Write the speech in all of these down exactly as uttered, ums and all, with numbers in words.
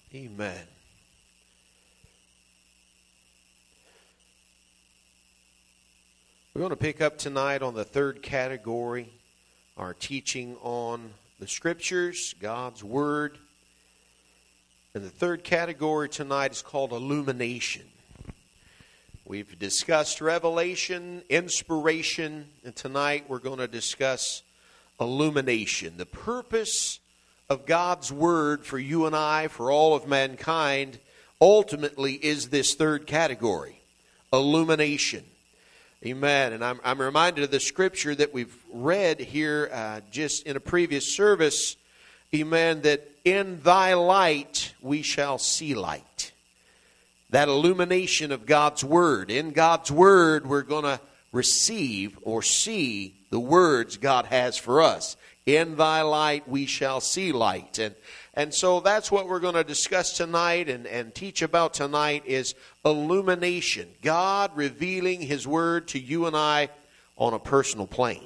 Amen. We're going to pick up tonight on the third category, our teaching on the Scriptures, God's Word. And the third category tonight is called illumination. We've discussed revelation, inspiration, and tonight we're going to discuss illumination. The purpose of God's Word for you and I, for all of mankind, ultimately is this third category, illumination. Amen. And I'm, I'm reminded of the scripture that we've read here uh, just in a previous service. Amen. That in thy light we shall see light. That illumination of God's Word. In God's Word we're going to receive or see the words God has for us. In thy light we shall see light. And and so that's what we're going to discuss tonight and, and teach about tonight is illumination. God revealing His Word to you and I on a personal plane.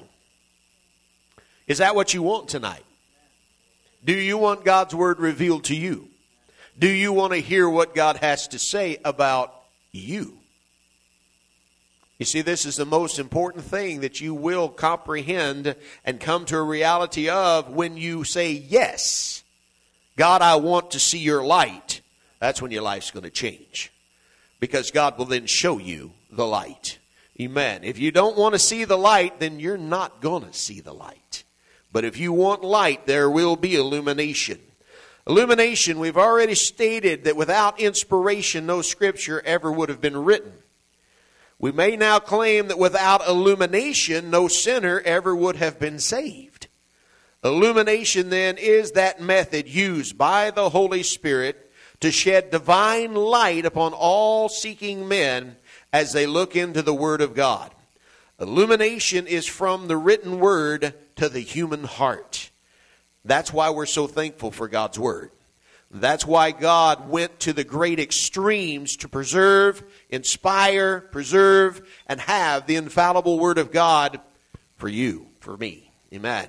Is that what you want tonight? Do you want God's Word revealed to you? Do you want to hear what God has to say about you? You see, this is the most important thing that you will comprehend and come to a reality of when you say, yes, God, I want to see your light. That's when your life's going to change. Because God will then show you the light. Amen. If you don't want to see the light, then you're not going to see the light. But if you want light, there will be illumination. Illumination, we've already stated that without inspiration, no scripture ever would have been written. We may now claim that without illumination, no sinner ever would have been saved. Illumination, then, is that method used by the Holy Spirit to shed divine light upon all seeking men as they look into the Word of God. Illumination is from the written Word to the human heart. That's why we're so thankful for God's Word. That's why God went to the great extremes to preserve, inspire, preserve, and have the infallible Word of God for you, for me. Amen.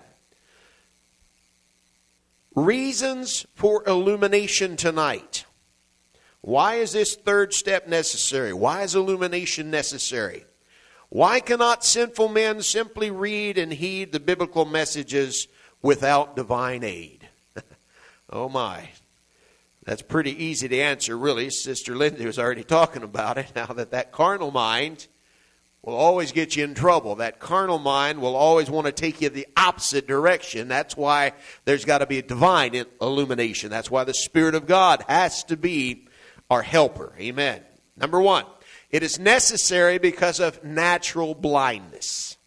Reasons for illumination tonight. Why is this third step necessary? Why is illumination necessary? Why cannot sinful men simply read and heed the biblical messages without divine aid? Oh my. That's pretty easy to answer, really. Sister Linda was already talking about it. Now that that carnal mind will always get you in trouble. That carnal mind will always want to take you the opposite direction. That's why there's got to be a divine illumination. That's why the Spirit of God has to be our helper. Amen. Number one, it is necessary because of natural blindness.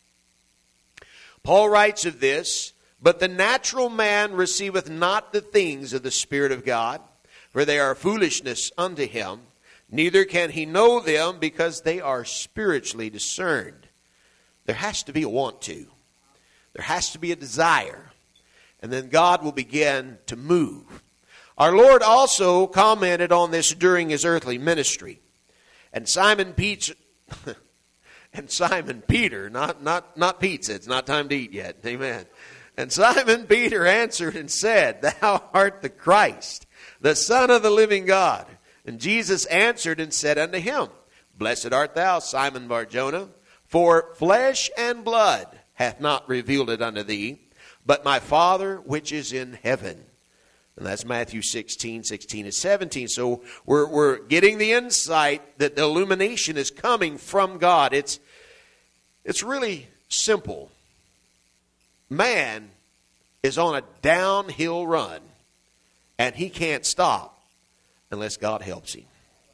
Paul writes of this, but the natural man receiveth not the things of the Spirit of God, for they are foolishness unto him. Neither can he know them because they are spiritually discerned. There has to be a want to. There has to be a desire. And then God will begin to move. Our Lord also commented on this during His earthly ministry. And Simon Peter, and Simon Peter, not, not, not pizza, it's not time to eat yet. Amen. And Simon Peter answered and said, Thou art the Christ, the Son of the living God. And Jesus answered and said unto him, Blessed art thou, Simon Bar-Jonah, for flesh and blood hath not revealed it unto thee, but my Father which is in heaven. And that's Matthew sixteen, sixteen and seventeen. So we're, we're getting the insight that the illumination is coming from God. It's, it's really simple. Man is on a downhill run, and he can't stop unless God helps him.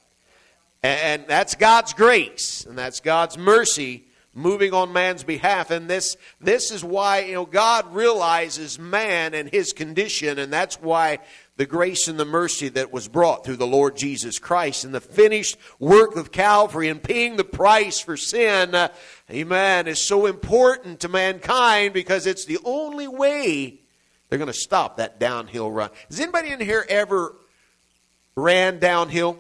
And that's God's grace, and that's God's mercy moving on man's behalf. And this this is why, you know, God realizes man and his condition, and that's why the grace and the mercy that was brought through the Lord Jesus Christ and the finished work of Calvary and paying the price for sin, uh, amen, is so important to mankind because it's the only way they're going to stop that downhill run. Has anybody in here ever ran downhill?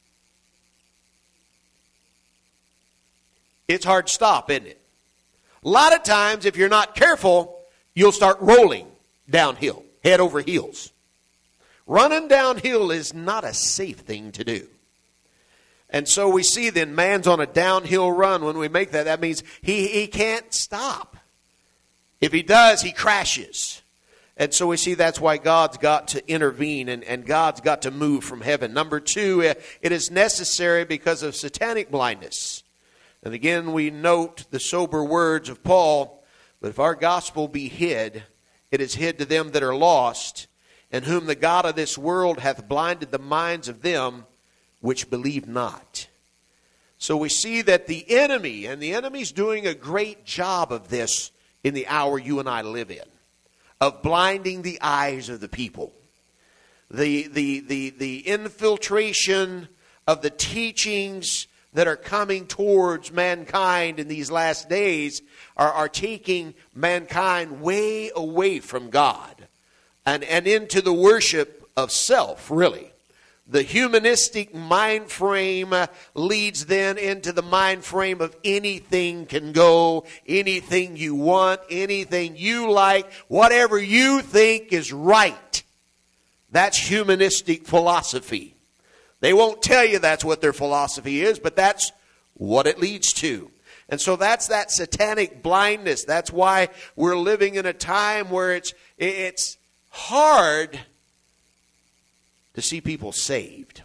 It's hard to stop, isn't it? A lot of times, if you're not careful, you'll start rolling downhill, head over heels. Running downhill is not a safe thing to do. And so we see then man's on a downhill run. When we make that, that means he, he can't stop. If he does, he crashes. And so we see that's why God's got to intervene and, and God's got to move from heaven. Number two, it is necessary because of satanic blindness. And again, we note the sober words of Paul, but if our gospel be hid, it is hid to them that are lost, in whom the God of this world hath blinded the minds of them which believe not. So we see that the enemy, and the enemy's doing a great job of this in the hour you and I live in, of blinding the eyes of the people. The, the, the, the infiltration of the teachings that are coming towards mankind in these last days are, are taking mankind way away from God and, and into the worship of self, really. The humanistic mind frame leads then into the mind frame of anything can go, anything you want, anything you like, whatever you think is right. That's humanistic philosophy. They won't tell you that's what their philosophy is, but that's what it leads to. And so that's that satanic blindness. That's why we're living in a time where it's it's hard to see people saved.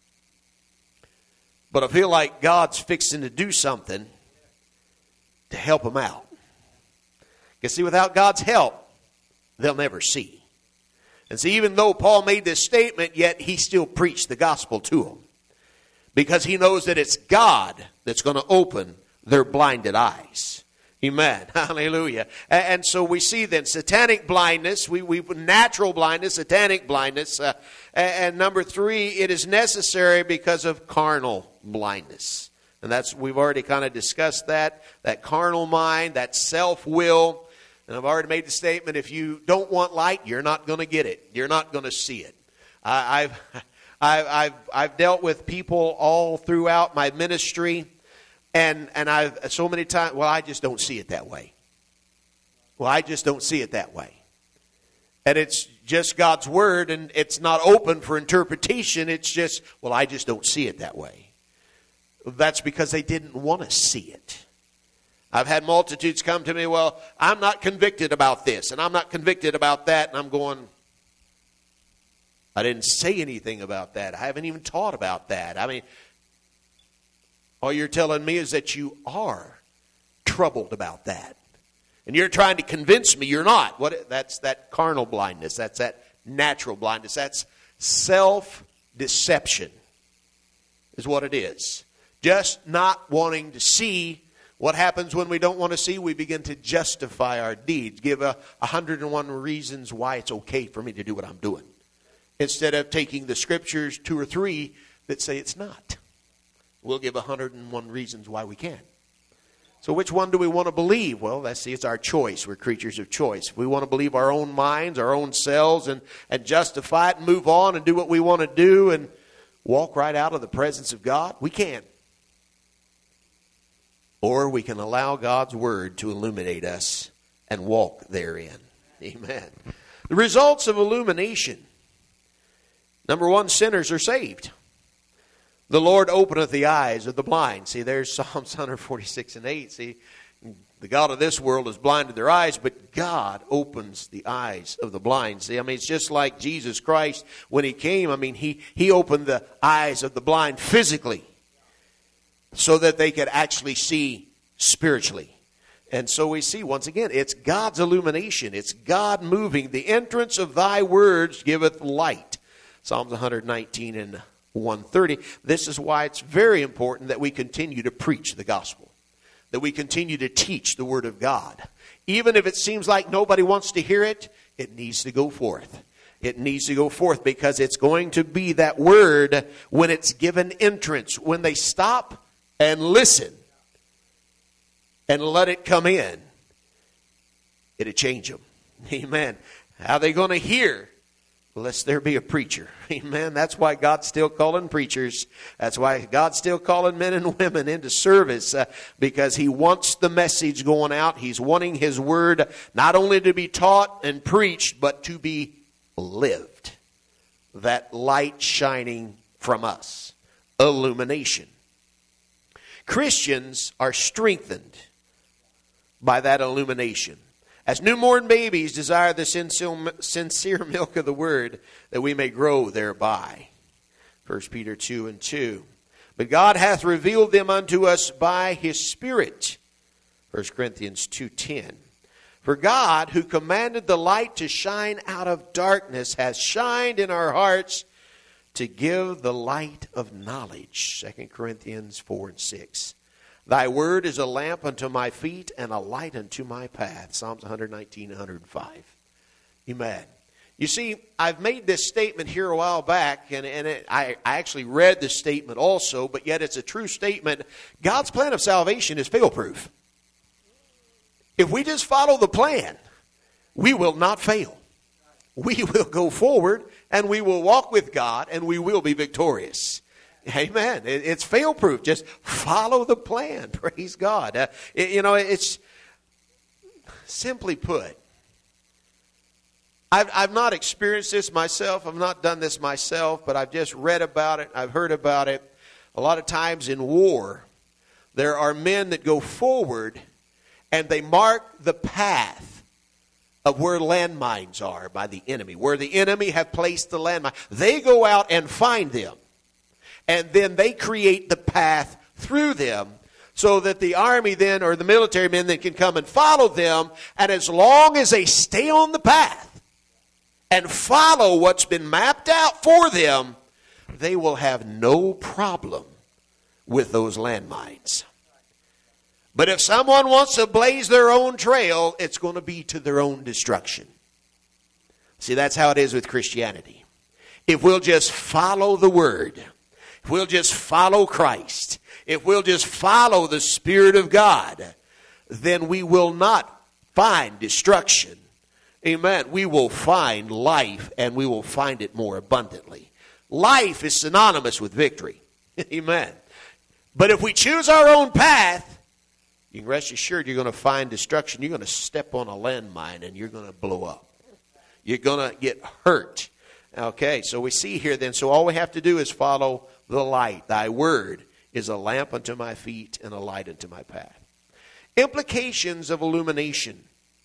But I feel like God's fixing to do something to help them out. Because see, without God's help, they'll never see. And see, even though Paul made this statement, yet he still preached the gospel to them. Because he knows that it's God that's going to open their blinded eyes. Amen. Hallelujah. And, and so we see then satanic blindness, we, we natural blindness, satanic blindness. Uh, and, and number three, it is necessary because of carnal blindness. And that's, we've already kind of discussed that. That carnal mind, that self-will. And I've already made the statement, if you don't want light, you're not going to get it. You're not going to see it. I, I've, I've, I've, I've dealt with people all throughout my ministry, and, and I've so many times, well, I just don't see it that way. Well, I just don't see it that way. And it's just God's word, and it's not open for interpretation. It's just, well, I just don't see it that way. That's because they didn't want to see it. I've had multitudes come to me, well, I'm not convicted about this, and I'm not convicted about that, and I'm going, I didn't say anything about that. I haven't even taught about that. I mean, all you're telling me is that you are troubled about that. And you're trying to convince me you're not. What? That's that carnal blindness. That's that natural blindness. That's self-deception is what it is. Just not wanting to see. What happens when we don't want to see? We begin to justify our deeds. Give a one hundred and one reasons why it's okay for me to do what I'm doing. Instead of taking the scriptures, two or three, that say it's not. We'll give one hundred and one reasons why we can. So which one do we want to believe? Well, let's see, it's our choice. We're creatures of choice. If we want to believe our own minds, our own selves, and, and justify it and move on and do what we want to do and walk right out of the presence of God, we can. Or we can allow God's word to illuminate us and walk therein. Amen. The results of illumination. Number one, sinners are saved. The Lord openeth the eyes of the blind. See, there's Psalms one forty-six and eight. See, the God of this world has blinded their eyes, but God opens the eyes of the blind. See, I mean, it's just like Jesus Christ when he came. I mean, he, he opened the eyes of the blind physically, so that they could actually see spiritually. And so we see, once again, it's God's illumination. It's God moving. The entrance of thy words giveth light. Psalms one nineteen and one thirty. This is why it's very important that we continue to preach the gospel. That we continue to teach the word of God. Even if it seems like nobody wants to hear it, it needs to go forth. It needs to go forth because it's going to be that word when it's given entrance. When they stop and listen and let it come in, it'll change them. Amen. How are they going to hear? Lest there be a preacher. Amen. That's why God's still calling preachers. That's why God's still calling men and women into service. Uh, because he wants the message going out. He's wanting his word not only to be taught and preached, but to be lived. that light shining from us. Illumination. Christians are strengthened by that illumination. As newborn babies desire the sincere milk of the word, that we may grow thereby. First Peter two and two. But God hath revealed them unto us by his Spirit. First Corinthians two ten. For God, who commanded the light to shine out of darkness, has shined in our hearts to give the light of knowledge. Second Corinthians four and six. Thy word is a lamp unto my feet and a light unto my path. Psalms one nineteen, one oh five. Amen. You see, I've made this statement here a while back, and, and it, I, I actually read this statement also, but yet it's a true statement. God's plan of salvation is fail-proof. If we just follow the plan, we will not fail. We will go forward, and we will walk with God, and we will be victorious. Amen. It's fail-proof. Just follow the plan. Praise God. Uh, it, you know, it's simply put, I've, I've not experienced this myself. I've not done this myself, but I've just read about it. I've heard about it. A lot of times in war, there are men that go forward and they mark the path of where landmines are by the enemy, where the enemy have placed the landmine. They go out and find them. And then they create the path through them so that the army then, or the military men then, can come and follow them. And as long as they stay on the path and follow what's been mapped out for them, they will have no problem with those landmines. But if someone wants to blaze their own trail, it's going to be to their own destruction. See, that's how it is with Christianity. If we'll just follow the word, if we'll just follow Christ, if we'll just follow the Spirit of God, then we will not find destruction. Amen. We will find life, and we will find it more abundantly. Life is synonymous with victory. Amen. But if we choose our own path, you can rest assured you're going to find destruction. You're going to step on a landmine, and you're going to blow up. You're going to get hurt. Okay, so we see here then, so all we have to do is follow the light. Thy word is a lamp unto my feet and a light unto my path. Implications of illumination.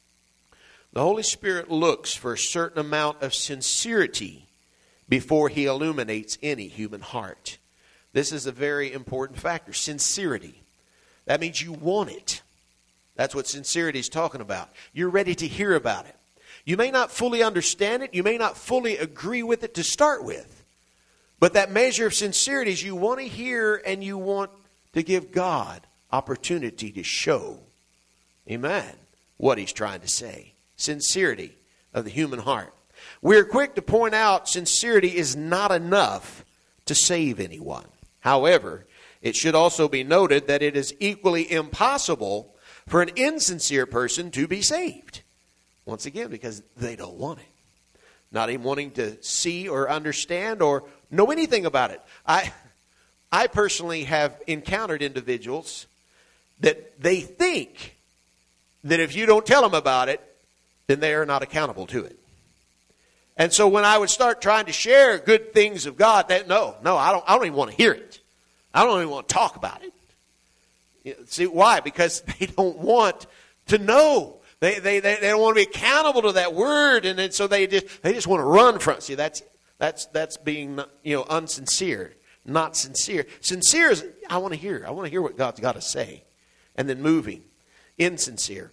The Holy Spirit looks for a certain amount of sincerity before he illuminates any human heart. This is a very important factor, sincerity. That means you want it. That's what sincerity is talking about. You're ready to hear about it. You may not fully understand it. You may not fully agree with it to start with. But that measure of sincerity is you want to hear and you want to give God opportunity to show, amen, what he's trying to say. Sincerity of the human heart. We're quick to point out sincerity is not enough to save anyone. However, it should also be noted that it is equally impossible for an insincere person to be saved. Once again, because they don't want it. Not even wanting to see or understand or know anything about it. I, I personally have encountered individuals that they think that if you don't tell them about it, then they are not accountable to it. And so when I would start trying to share good things of God, that no, no, I don't, I don't even want to hear it. I don't even want to talk about it. You know, see why? Because they don't want to know. They, they they they don't want to be accountable to that word, and then so they just they just want to run from it. See, that's that's that's being, you know, unsincere, not sincere. Sincere is I want to hear. I want to hear what God's got to say, and then moving. Insincere.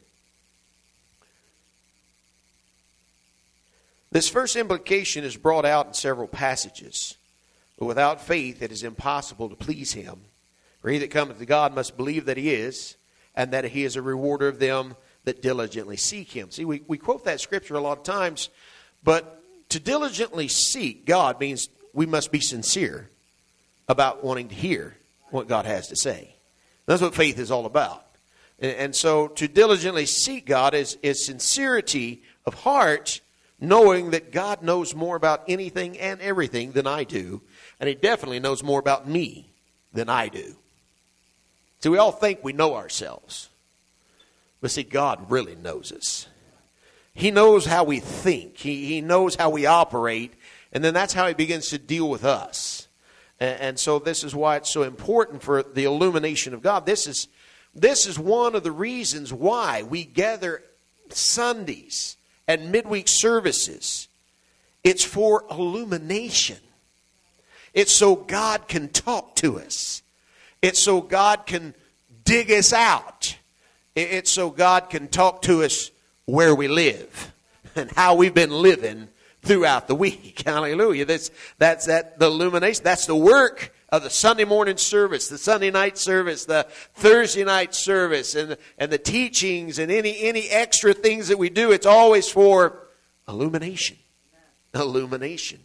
This first implication is brought out in several passages. But without faith, it is impossible to please him. For he that cometh to God must believe that he is, and that he is a rewarder of them that diligently seek him. See, we, we quote that scripture a lot of times, but to diligently seek God means we must be sincere about wanting to hear what God has to say. That's what faith is all about. And, and so to diligently seek God is, is sincerity of heart, knowing that God knows more about anything and everything than I do, and he definitely knows more about me than I do. See, we all think we know ourselves. But see, God really knows us. He knows how we think. He, he knows how we operate. And then that's how he begins to deal with us. And, and so this is why it's so important for the illumination of God. This is, this is one of the reasons why we gather Sundays and midweek services. It's for illumination. It's so God can talk to us. It's so God can dig us out. It's so God can talk to us where we live and how we've been living throughout the week. Hallelujah. That's, that's that, the illumination. That's the work of the Sunday morning service, the Sunday night service, the Thursday night service, and, and the teachings and any, any extra things that we do. It's always for illumination. Illumination.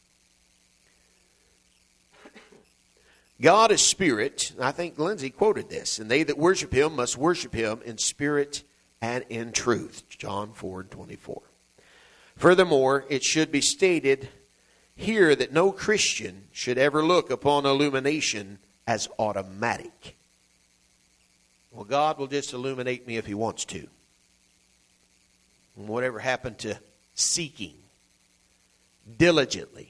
God is spirit. I think Lindsay quoted this. And they that worship him must worship him in spirit and in truth. John four and twenty-four. Furthermore, it should be stated here that no Christian should ever look upon illumination as automatic. Well, God will just illuminate me if he wants to. And whatever happened to seeking diligently?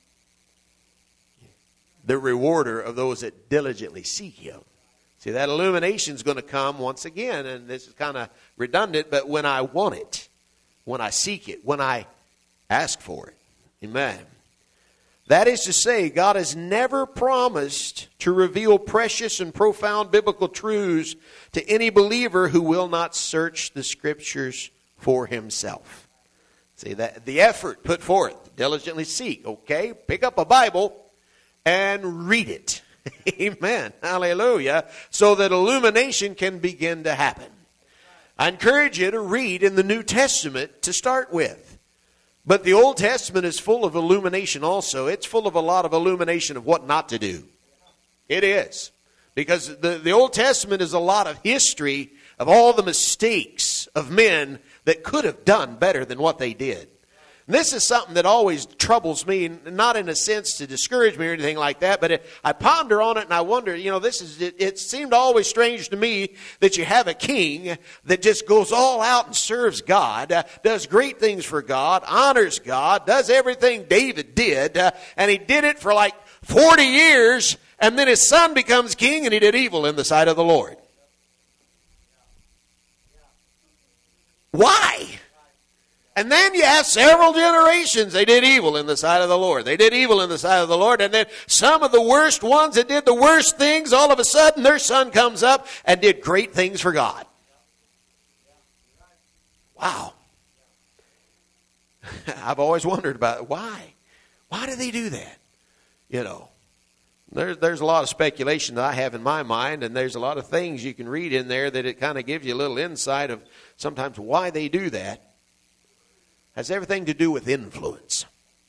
The rewarder of those that diligently seek him. See, that illumination is going to come once again, and this is kind of redundant, but when I want it, when I seek it, when I ask for it. Amen. That is to say, God has never promised to reveal precious and profound biblical truths to any believer who will not search the Scriptures for himself. See, that the effort put forth, diligently seek, okay? Pick up a Bible and read it. Amen. Hallelujah. So that illumination can begin to happen. I encourage you to read in the New Testament to start with. But the Old Testament is full of illumination also. It's full of a lot of illumination of what not to do. It is. Because the, the Old Testament is a lot of history of all the mistakes of men that could have done better than what they did. And this is something that always troubles me, not in a sense to discourage me or anything like that, but it, I ponder on it and I wonder, you know, this is, it, it seemed always strange to me that you have a king that just goes all out and serves God, uh, does great things for God, honors God, does everything David did, uh, and he did it for like forty years, and then his son becomes king and he did evil in the sight of the Lord. Why? And then you have several generations. They did evil in the sight of the Lord. They did evil in the sight of the Lord. And then some of the worst ones that did the worst things, all of a sudden their son comes up and did great things for God. Wow. I've always wondered about it. Why? Why do they do that? You know, there, there's a lot of speculation that I have in my mind, and there's a lot of things you can read in there that it kind of gives you a little insight of sometimes why they do that. Has everything to do with influence.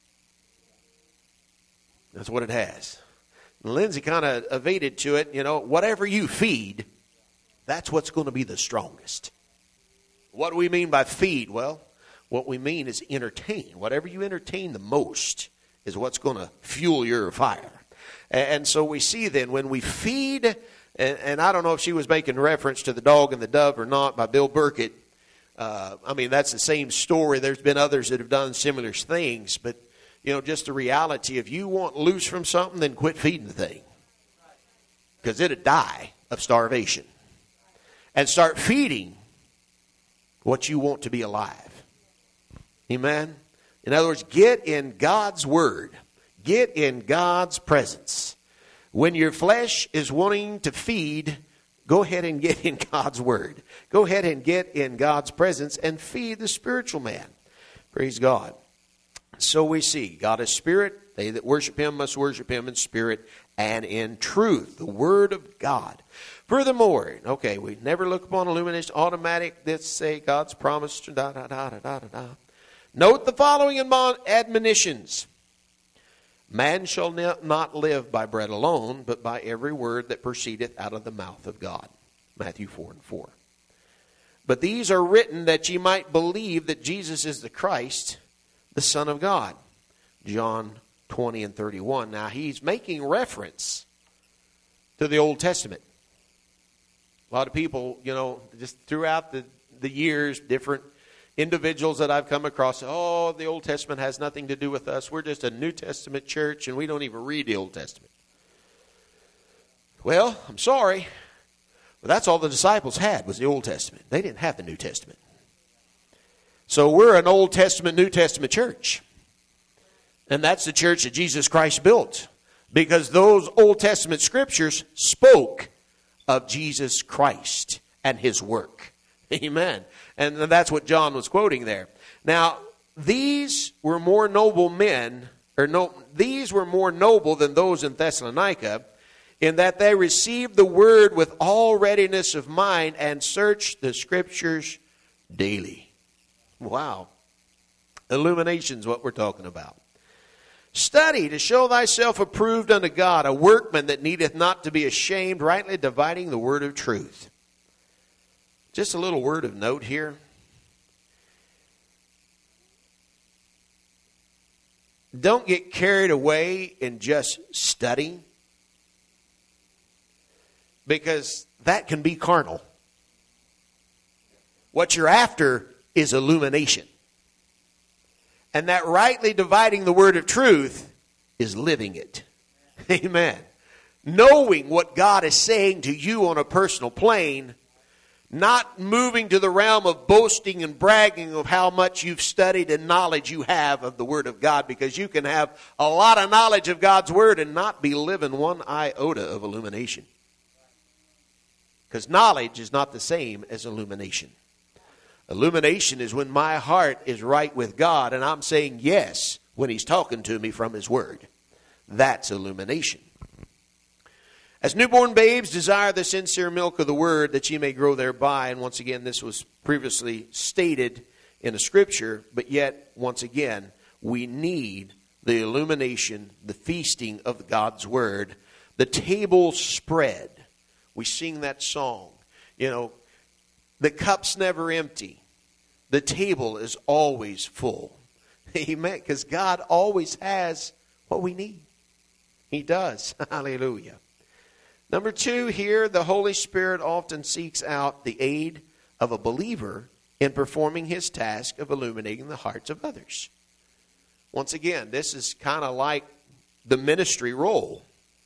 That's what it has. And Lindsay kind of evaded to it, you know, whatever you feed, that's what's going to be the strongest. What do we mean by feed? Well, what we mean is entertain. Whatever you entertain the most is what's going to fuel your fire. And, and so we see then when we feed, and, and I don't know if she was making reference to The Dog and the Dove or not by Bill Burkett. Uh, I mean, that's the same story. There's been others that have done similar things. But, you know, just the reality, if you want loose from something, then quit feeding the thing. Because it'll die of starvation. And start feeding what you want to be alive. Amen? In other words, get in God's Word. Get in God's presence. When your flesh is wanting to feed, go ahead and get in God's Word. Go ahead and get in God's presence and feed the spiritual man. Praise God. So we see God is spirit. They that worship him must worship him in spirit and in truth. The Word of God. Furthermore, okay, we never look upon illumination automatic. Let's say God's promise. Da, da, da, da, da, da. Note the following admonitions. Man shall not live by bread alone, but by every word that proceedeth out of the mouth of God. Matthew four and four. But these are written that ye might believe that Jesus is the Christ, the Son of God. John twenty and thirty-one. Now he's making reference to the Old Testament. A lot of people, you know, just throughout the, the years, different individuals that I've come across, oh, the Old Testament has nothing to do with us. We're just a New Testament church and we don't even read the Old Testament. Well, I'm sorry, but that's all the disciples had was the Old Testament. They didn't have the New Testament. So we're an Old Testament, New Testament church. And that's the church that Jesus Christ built. Because those Old Testament scriptures spoke of Jesus Christ and his work. Amen. And that's what John was quoting there. Now, these were more noble men, or no, these were more noble than those in Thessalonica, in that they received the word with all readiness of mind and searched the scriptures daily. Wow. Illumination is what we're talking about. Study to show thyself approved unto God, a workman that needeth not to be ashamed, rightly dividing the word of truth. Just a little word of note here. Don't get carried away in just studying, because that can be carnal. What you're after is illumination. And that rightly dividing the word of truth is living it. Amen. Knowing what God is saying to you on a personal plane, not moving to the realm of boasting and bragging of how much you've studied and knowledge you have of the Word of God, because you can have a lot of knowledge of God's Word and not be living one iota of illumination. Because knowledge is not the same as illumination. Illumination is when my heart is right with God and I'm saying yes when He's talking to me from His Word. That's illumination. As newborn babes, desire the sincere milk of the Word that ye may grow thereby. And once again, this was previously stated in a scripture, but yet, once again, we need the illumination, the feasting of God's Word, the table spread. We sing that song, you know, the cup's never empty. The table is always full. Amen. Because God always has what we need. He does. Hallelujah. Number two here, the Holy Spirit often seeks out the aid of a believer in performing his task of illuminating the hearts of others. Once again, this is kind of like the ministry role.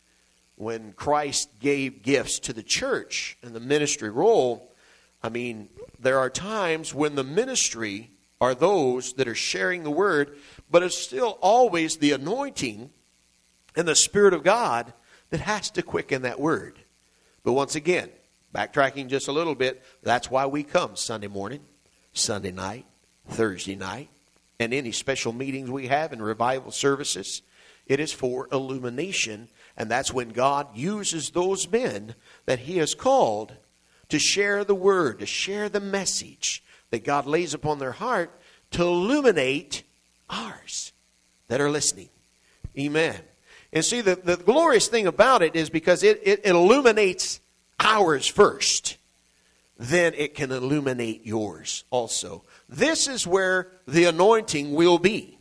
When Christ gave gifts to the church and the ministry role, I mean, there are times when the ministry are those that are sharing the word, but it's still always the anointing and the Spirit of God that has to quicken that word. But once again, backtracking just a little bit, that's why we come Sunday morning, Sunday night, Thursday night, and any special meetings we have and revival services. It is for illumination, and that's when God uses those men that He has called to share the word, to share the message that God lays upon their heart to illuminate ours that are listening. Amen. And see, the, the glorious thing about it is because it, it, it illuminates ours first. Then it can illuminate yours also. This is where the anointing will be.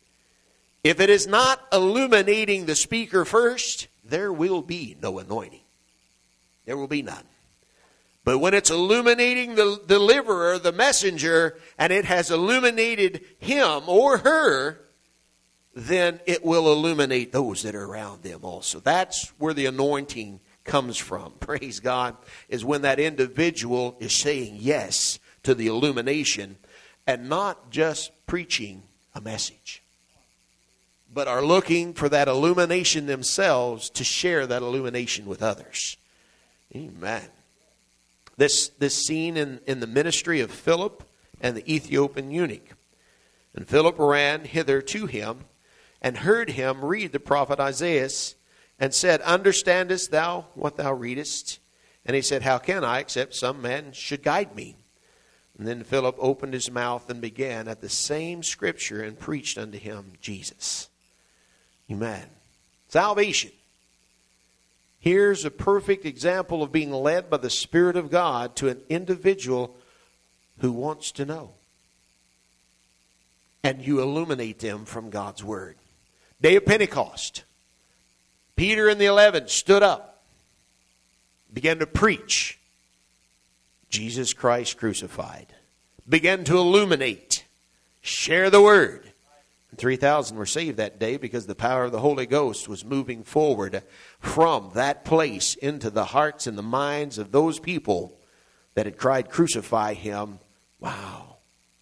If it is not illuminating the speaker first, there will be no anointing. There will be none. But when it's illuminating the deliverer, the messenger, and it has illuminated him or her, then it will illuminate those that are around them also. That's where the anointing comes from. Praise God. Is when that individual is saying yes to the illumination and not just preaching a message, but are looking for that illumination themselves to share that illumination with others. Amen. This, this scene in, in the ministry of Philip and the Ethiopian eunuch. And Philip ran hither to him and heard him read the prophet Isaiah and said, Understandest thou what thou readest? And he said, How can I, except some man should guide me? And then Philip opened his mouth and began at the same scripture and preached unto him Jesus. Amen. Salvation. Here's a perfect example of being led by the Spirit of God to an individual who wants to know. And you illuminate them from God's Word. Day of Pentecost. Peter and the eleven stood up, began to preach Jesus Christ crucified. began to illuminate, share the word. And three thousand were saved that day because the power of the Holy Ghost was moving forward from that place into the hearts and the minds of those people that had cried, "Crucify him." Wow.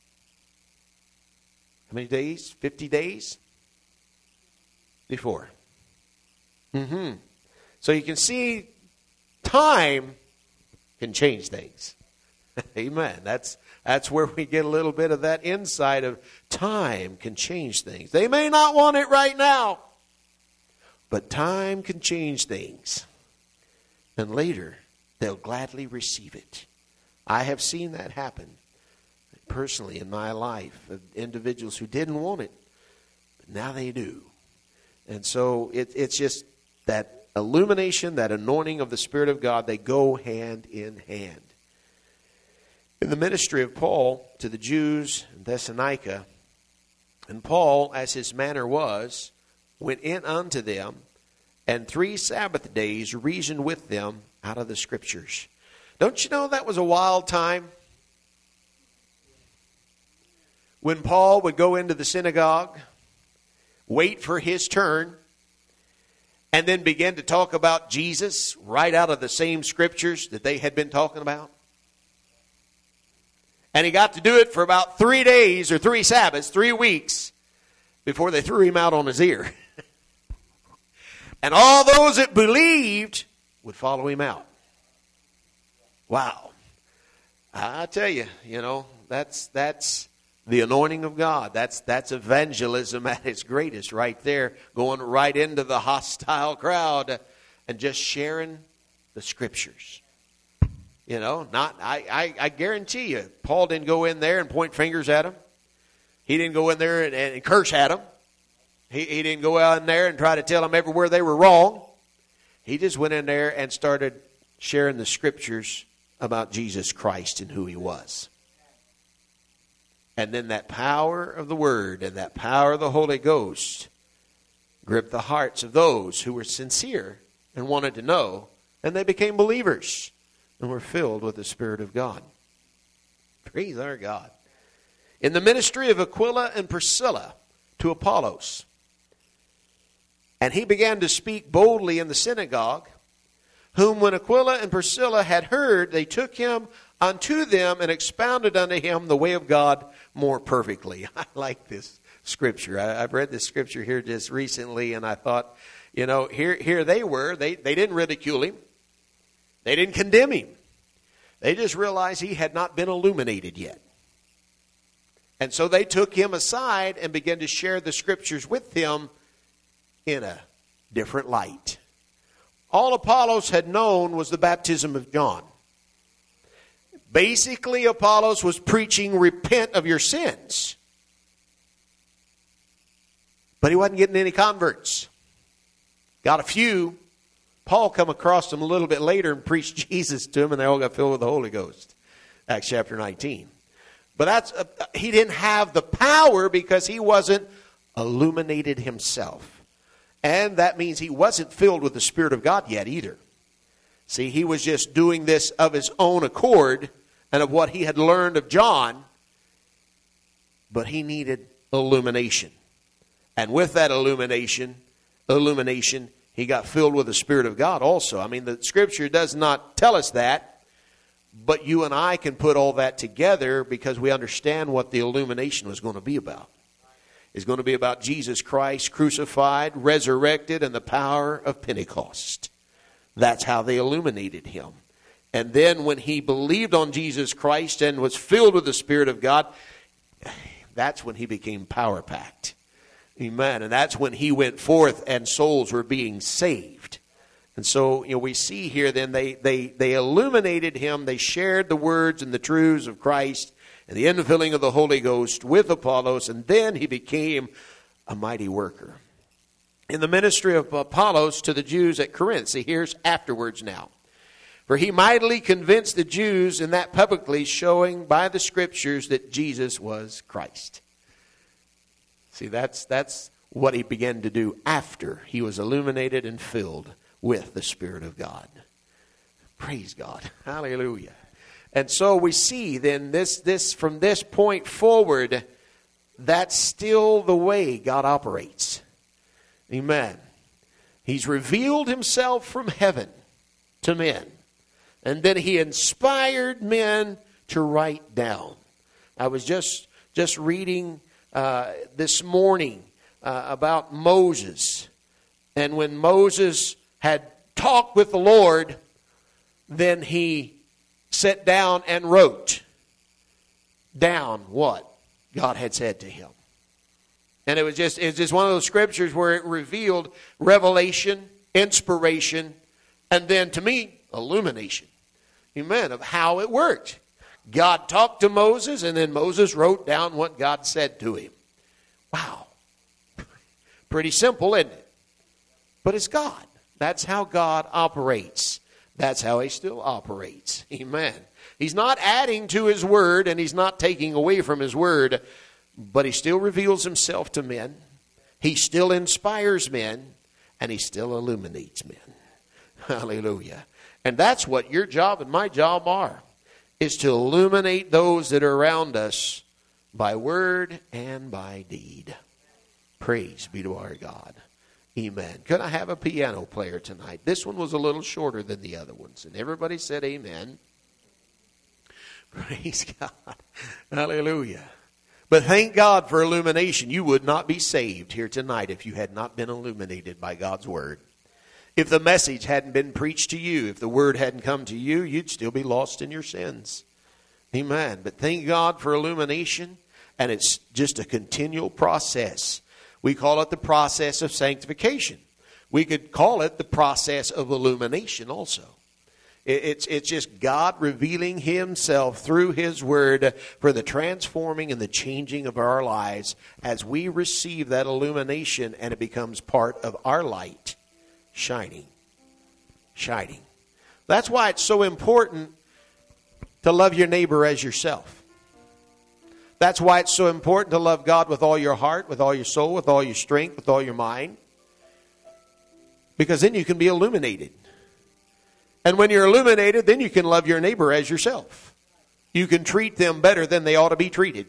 How many days? fifty days? Before. Mm-hmm. So you can see time can change things. Amen. That's that's where we get a little bit of that insight of time can change things. They may not want it right now, but time can change things. And later, they'll gladly receive it. I have seen that happen personally in my life, of individuals who didn't want it, but now they do. And so it, it's just that illumination, that anointing of the Spirit of God, they go hand in hand. In the ministry of Paul to the Jews in Thessalonica, and Paul, as his manner was, went in unto them, and three Sabbath days reasoned with them out of the Scriptures. Don't you know that was a wild time? When Paul would go into the synagogue, wait for his turn, and then begin to talk about Jesus right out of the same Scriptures that they had been talking about. And he got to do it for about three days or three Sabbaths, three weeks, before they threw him out on his ear. And all those that believed would follow him out. Wow. I tell you, you know, that's that's the anointing of God. That's that's evangelism at its greatest right there, going right into the hostile crowd and just sharing the Scriptures. You know, not I, I, I guarantee you, Paul didn't go in there and point fingers at them. He didn't go in there and, and curse at them. He, he didn't go out in there and try to tell them everywhere they were wrong. He just went in there and started sharing the Scriptures about Jesus Christ and who he was. And then that power of the Word and that power of the Holy Ghost gripped the hearts of those who were sincere and wanted to know, and they became believers and were filled with the Spirit of God. Praise our God. In the ministry of Aquila and Priscilla to Apollos, and he began to speak boldly in the synagogue, whom when Aquila and Priscilla had heard, they took him unto them and expounded unto him the way of God more perfectly. I like this scripture. I, I've read this scripture here just recently, and I thought, you know, here, here they were. They, they didn't ridicule him. They didn't condemn him. They just realized he had not been illuminated yet. And so they took him aside and began to share the Scriptures with him in a different light. All Apollos had known was the baptism of John. Basically, Apollos was preaching, repent of your sins. But he wasn't getting any converts. Got a few. Paul come across them a little bit later and preached Jesus to them, and they all got filled with the Holy Ghost. Acts chapter nineteen. But that's uh, he didn't have the power because he wasn't illuminated himself. And that means he wasn't filled with the Spirit of God yet either. See, he was just doing this of his own accord and of what he had learned of John. But he needed illumination. And with that illumination, illumination, he got filled with the Spirit of God also. I mean, the Scripture does not tell us that, but you and I can put all that together because we understand what the illumination was going to be about. It's going to be about Jesus Christ crucified, resurrected, and the power of Pentecost. That's how they illuminated him. And then when he believed on Jesus Christ and was filled with the Spirit of God, that's when he became power-packed. Amen. And that's when he went forth and souls were being saved. And so, you know, we see here then they, they, they illuminated him. They shared the words and the truths of Christ and the infilling of the Holy Ghost with Apollos. And then he became a mighty worker. In the ministry of Apollos to the Jews at Corinth, see, here's afterwards now. For he mightily convinced the Jews, and that publicly, showing by the Scriptures that Jesus was Christ. See, that's that's what he began to do after he was illuminated and filled with the Spirit of God. Praise God. Hallelujah. And so we see then this, this from this point forward, that's still the way God operates. Amen. He's revealed himself from heaven to men. And then he inspired men to write down. I was just, just reading uh, this morning uh, about Moses. And when Moses had talked with the Lord, then he sat down and wrote down what God had said to him. And it was just, it was just one of those scriptures where it revealed revelation, inspiration, and then to me, illumination. Amen. Of how it worked. God talked to Moses, and then Moses wrote down what God said to him. Wow. Pretty simple, isn't it? But it's God. That's how God operates. That's how he still operates. Amen. He's not adding to his word, and he's not taking away from his word, but he still reveals himself to men. He still inspires men, and he still illuminates men. Hallelujah. And that's what your job and my job are, is to illuminate those that are around us by word and by deed. Praise be to our God. Amen. Could I have a piano player tonight? This one was a little shorter than the other ones. And everybody said amen. Praise God. Hallelujah. But thank God for illumination. You would not be saved here tonight if you had not been illuminated by God's word. If the message hadn't been preached to you, if the word hadn't come to you, you'd still be lost in your sins. Amen. But thank God for illumination. And it's just a continual process. We call it the process of sanctification. We could call it the process of illumination also. It's, it's just God revealing himself through his word for the transforming and the changing of our lives as we receive that illumination and it becomes part of our light shining. Shining. That's why it's so important to love your neighbor as yourself. That's why it's so important to love God with all your heart, with all your soul, with all your strength, with all your mind. Because then you can be illuminated. And when you're illuminated, then you can love your neighbor as yourself. You can treat them better than they ought to be treated.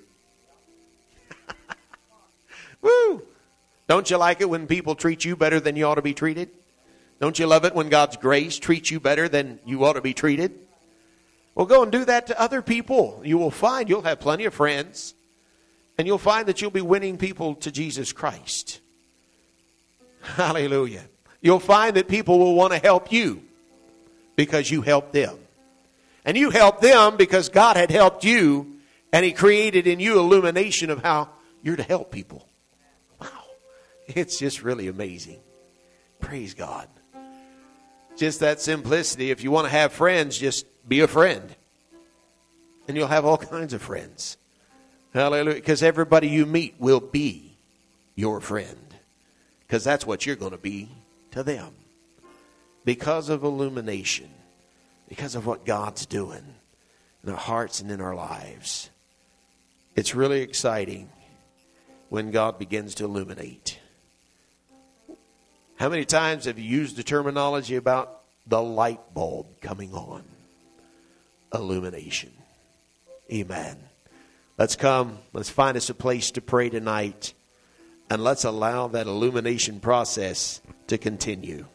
Woo! Don't you like it when people treat you better than you ought to be treated? Don't you love it when God's grace treats you better than you ought to be treated? Well, go and do that to other people. You will find you'll have plenty of friends. And you'll find that you'll be winning people to Jesus Christ. Hallelujah. You'll find that people will want to help you because you helped them. And you helped them because God had helped you. And he created in you illumination of how you're to help people. Wow. It's just really amazing. Praise God. Just that simplicity. If you want to have friends, just be a friend. And you'll have all kinds of friends. Hallelujah. Because everybody you meet will be your friend. Because that's what you're going to be to them. Because of illumination. Because of what God's doing in our hearts and in our lives. It's really exciting when God begins to illuminate. How many times have you used the terminology about the light bulb coming on? Illumination. Amen. Let's come. Let's find us a place to pray tonight. And let's allow that illumination process to continue.